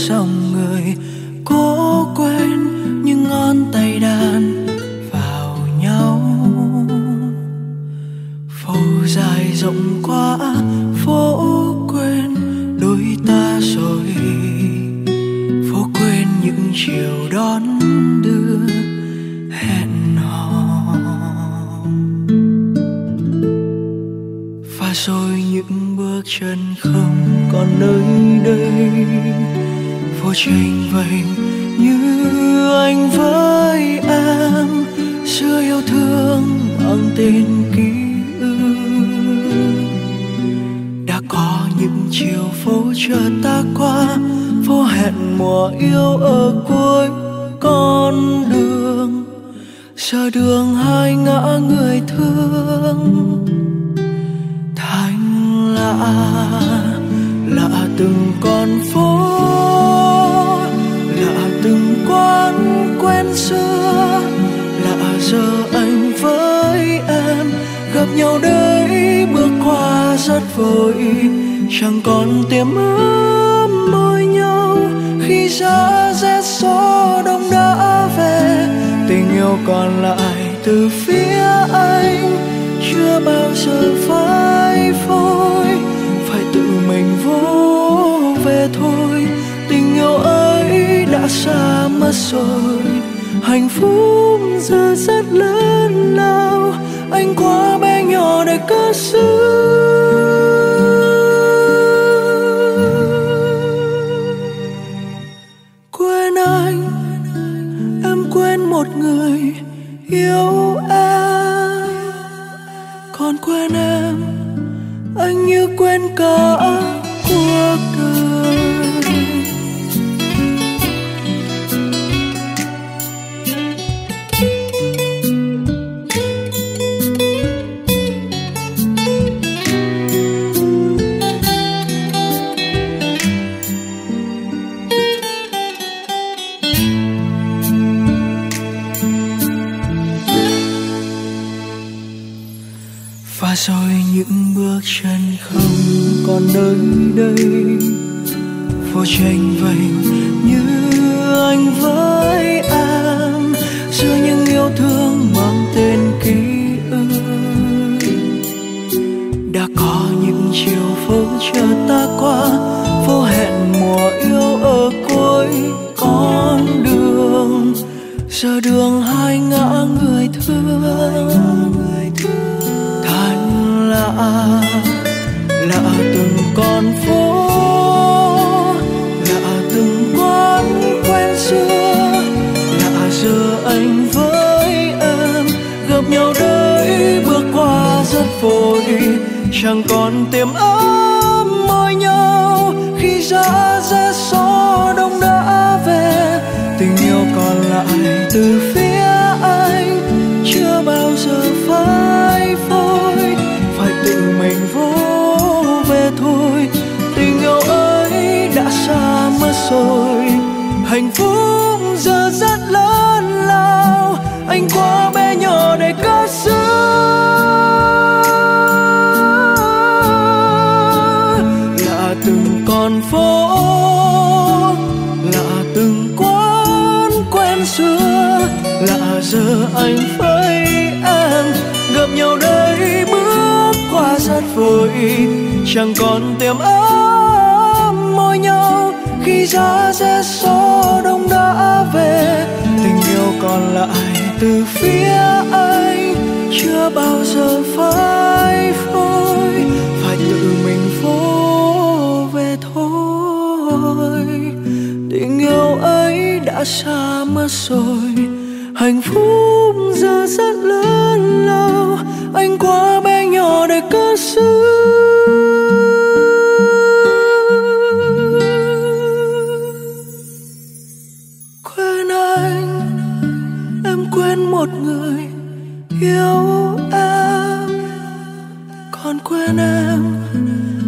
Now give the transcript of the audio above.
dòng người cố quên những ngón tay đan vào nhau. Phố dài rộng quá phố quên đôi ta rồi, phố quên những chiều đón đưa hẹn hò. Và rồi những bước chân không còn nơi đây, phố tranh vênh như anh với em, xưa yêu thương mang tên ký ức. Đã có những chiều phố chờ ta qua, phố hẹn mùa yêu ở cuối con đường. Giờ đường hai ngã người thương, thành lạ từng con phố, lạ từng quán quen xưa, lạ giờ anh với em gặp nhau đây, bước qua rất vội, chẳng còn tiềm ấm môi nhau. Khi giá rét gió đông đã về, tình yêu còn lại từ phía anh chưa bao giờ phai phôi, phải tự mình vô về thôi. Tình yêu ấy đã xa mất rồi, hạnh phúc giờ rất lớn lao, anh quá bé nhỏ để cất giữ. Quên anh, em quên một người yêu em, còn quên em, anh như quên cả cuộc đời. Và rồi những bước chân không còn nơi đây, phố tranh vênh như anh với em, giữa những yêu thương mang tên ký ức. Đã có những chiều phố chờ ta qua, phố hẹn mùa yêu ở cuối con đường. Giờ đường hai ngã người thương, lạ từng con phố, lạ từng quán quen xưa, lạ giờ anh với em gặp nhau đây, bước qua rất vội, chẳng còn tiềm ấm môi nhau. Khi giá rét gió đông đã về, tình yêu còn lại từ phía anh chưa bao giờ phai phôi, phải tự mình vô về thôi. Tình yêu ấy đã xa mất rồi, hạnh phúc giờ rất lớn lao, anh quá bé nhỏ để cất giữ. Lạ từng con phố, lạ từng quán quen xưa, lạ giờ anh với em gặp nhau đây, bước qua rất vội, chẳng còn tiềm ấm môi nhau. Khi giá rét gió đông đã về, tình yêu còn lại từ phía anh chưa bao giờ phai phôi, phải tự mình vô về thôi. Tình yêu ấy đã xa mất rồi, hạnh phúc giờ rất lớn lao, anh quá bé nhỏ để cất giữ. Quên anh, em quên một người yêu em, còn quên em,